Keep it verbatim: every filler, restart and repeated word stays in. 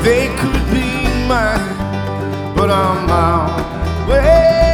they could be mine, but I'm my way.